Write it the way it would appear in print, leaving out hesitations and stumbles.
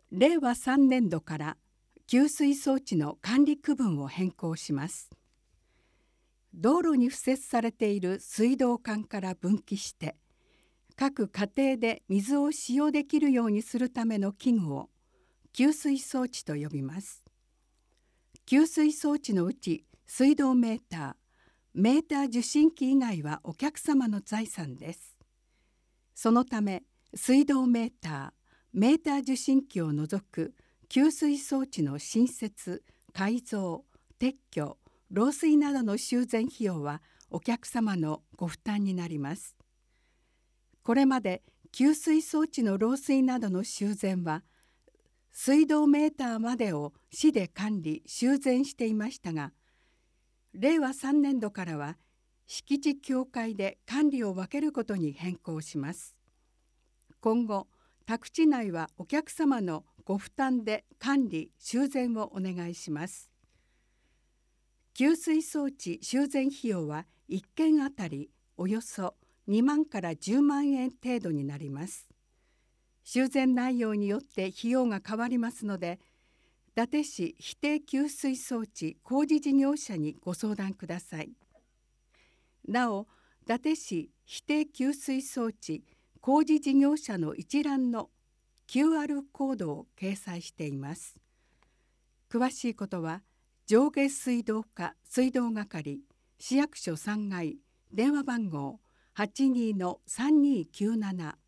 令和3年度から給水装置の管理区分を変更します。道路に敷設されている水道管から分岐して各家庭で水を使用できるようにするための器具を給水装置と呼びます。給水装置のうち水道メーター、メーター受信機以外はお客様の財産です。そのため水道メーター、メーター受信機を除く給水装置の新設、改造、撤去、漏水などの修繕費用はお客様のご負担になります。これまで給水装置の漏水などの修繕は水道メーターまでを市で管理・修繕していましたが、令和3年度からは敷地協会で管理を分けることに変更します。今後、宅地内はお客様のご負担で管理・修繕をお願いします。給水装置修繕費用は1件あたりおよそ2万から10万円程度になります。修繕内容によって費用が変わりますので、伊達市指定給水装置工事事業者にご相談ください。なお、伊達市指定給水装置工事事業者の一覧の QR コードを掲載しています。詳しいことは上下水道課水道係市役所3階電話番号 82-3297